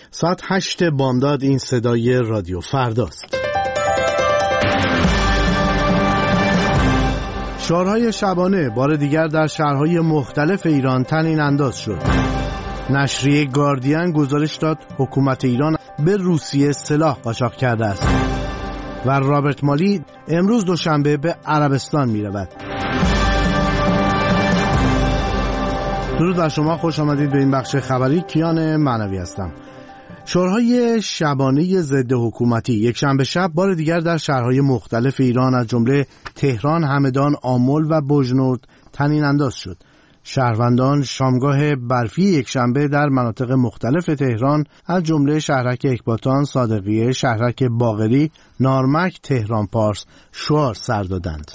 ساعت 8 بامداد. این صدای رادیو فرداست. شعارهای شبانه بار دیگر در شهرهای مختلف ایران طنین انداز شد. نشریه گاردین گزارش داد حکومت ایران به روسیه سلاح قاچاق کرده است و رابرت مالی امروز دوشنبه به عربستان می رود. درود بر شما، خوش آمدید به این بخش خبری. کیان معنوی هستم. شعارهای شبانه ضد حکومتی یک شنبه شب بار دیگر در شهرهای مختلف ایران از جمله تهران، همدان، آمل و بجنورد طنین انداز شد. شهروندان شامگاه برفی یک شنبه در مناطق مختلف تهران از جمله شهرک اکباتان، صادقیه، شهرک باقری، نارمک، تهران پارس شعار سر دادند.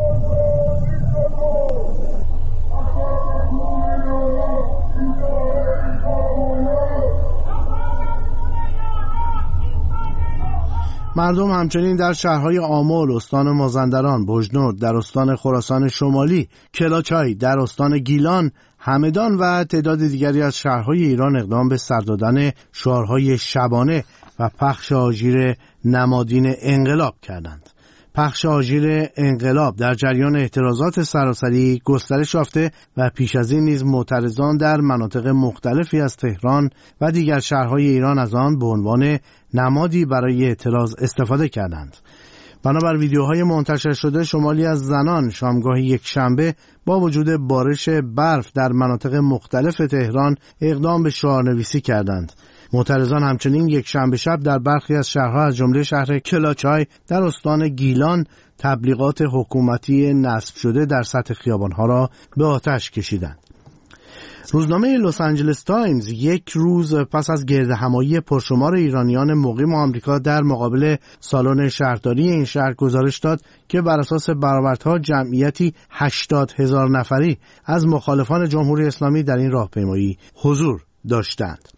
مردم همچنین در شهرهای آمل، استان مازندران، بجنورد در استان خراسان شمالی، کلاچای در استان گیلان، همدان و تعداد دیگری از شهرهای ایران اقدام به سر دادن شعارهای شبانه و پخش آژیر نمادین انقلاب کردند. پخش آژیر انقلاب در جریان اعتراضات سراسری گسترش یافته و پیش از این نیز معترضان در مناطق مختلفی از تهران و دیگر شهرهای ایران از آن به عنوان نمادی برای اعتراض استفاده کردند. بنابر ویدیوهای منتشر شده، شمالی از زنان شامگاه یک شنبه با وجود بارش برف در مناطق مختلف تهران اقدام به شعارنویسی کردند. معترضان همچنین یک شنبه شب در برخی از شهرها از جمله شهر کلاچای در استان گیلان تبلیغات حکومتی نصب شده در سطح خیابانها را به آتش کشیدند. روزنامه لس آنجلس تایمز یک روز پس از گردهمایی پرشمار ایرانیان مقیم آمریکا در مقابل سالن شهرداری این شهر گزارش داد که بر اساس برآوردها جمعیتی 80,000 نفری از مخالفان جمهوری اسلامی در این راهپیمایی حضور داشتند.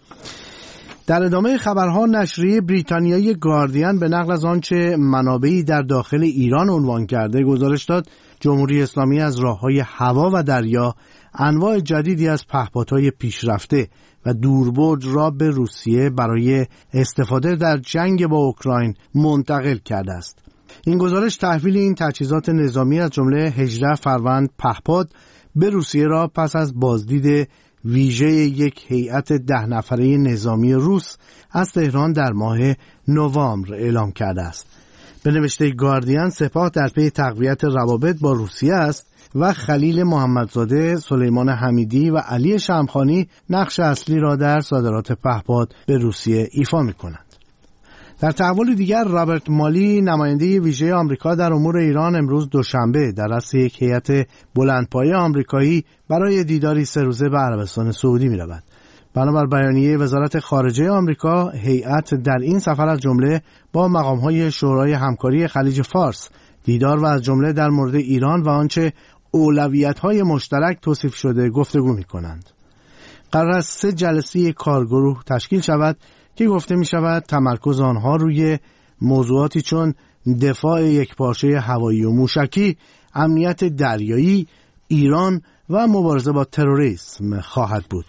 در ادامه خبرها نشریه بریتانیایی گاردین به نقل از آنچه منابعی در داخل ایران عنوان کرده گزارش داد جمهوری اسلامی از راه‌های هوا و دریا انواع جدیدی از پهپادهای پیشرفته و دوربرد را به روسیه برای استفاده در جنگ با اوکراین منتقل کرده است. این گزارش تحویل این تجهیزات نظامی از جمله 18 فروند پهپاد به روسیه را پس از بازدید ویژه یک هیئت 10 نفره نظامی روس از تهران در ماه نوامبر اعلام کرده است. به نوشته گاردین، سپاه در پی تقویت روابط با روسیه است و خلیل محمدزاده، سلیمان حمیدی و علی شمخانی نقش اصلی را در صادرات پهپاد به روسیه ایفا می‌کنند. در تحول دیگر، رابرت مالی، نماینده ویژه آمریکا در امور ایران، امروز دوشنبه در رأس یک هیئت بلندپایه آمریکایی برای دیداری 3 روزه به عربستان سعودی می‌رود. بنابر بیانیه وزارت خارجه آمریکا، هیئت در این سفر از جمله با مقام‌های شورای همکاری خلیج فارس دیدار و از جمله در مورد ایران و آنچه اولویت‌های مشترک توصیف شده گفتگو می‌کنند. قرار است 3 جلسه کارگروه تشکیل شود که گفته می‌شود تمرکز آنها روی موضوعاتی چون دفاع یکپارچه هوایی و موشکی، امنیت دریایی، ایران و مبارزه با تروریسم خواهد بود.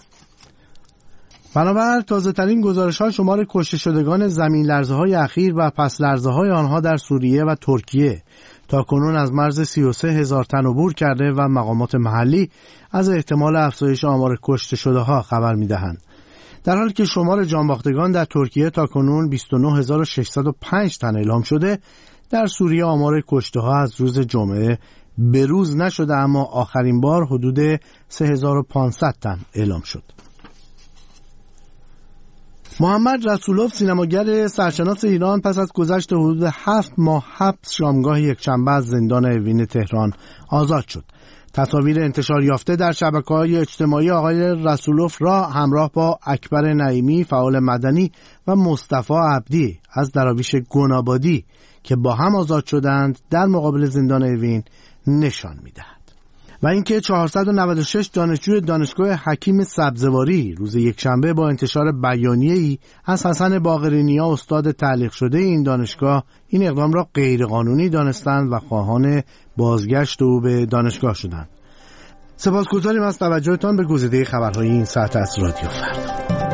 بنابر تازه‌ترین گزارش‌ها، شمار کشته شدگان زمین لرزه‌های اخیر و پس لرزه‌های آنها در سوریه و ترکیه تاکنون از مرز 33,000 تن عبور کرده و مقامات محلی از احتمال افزایش آمار کشته شده‌ها خبر می‌دهند. در حالی که شمار جانباختگان در ترکیه تاکنون 29,605 تن اعلام شده، در سوریه آمار کشته‌ها از روز جمعه بروز نشده، اما آخرین بار حدود 3,500 تن اعلام شد. محمد رسولوف، سینماگر سرشناس ایران، پس از گذشت حدود 7 ماه حبس شامگاه یکشنبه از زندان اوین تهران آزاد شد. تصاویر انتشار یافته در شبکه‌های اجتماعی آقای رسولوف را همراه با اکبر نعیمی، فعال مدنی و مصطفی عبدی از دراویش گنابادی که با هم آزاد شدند در مقابل زندان اوین نشان می‌دهد. و اینکه 496 دانشجوی دانشگاه حکیم سبزواری روز یکشنبه با انتشار بیانیه‌ای از حسن باقرینیا، استاد تعلیق شده این دانشگاه، این اقدام را غیرقانونی دانستند و خواهان بازگشت او به دانشگاه شدند. سپاسگزاریم از توجهتان به گزیده خبرهای این ساعت از رادیو فردا.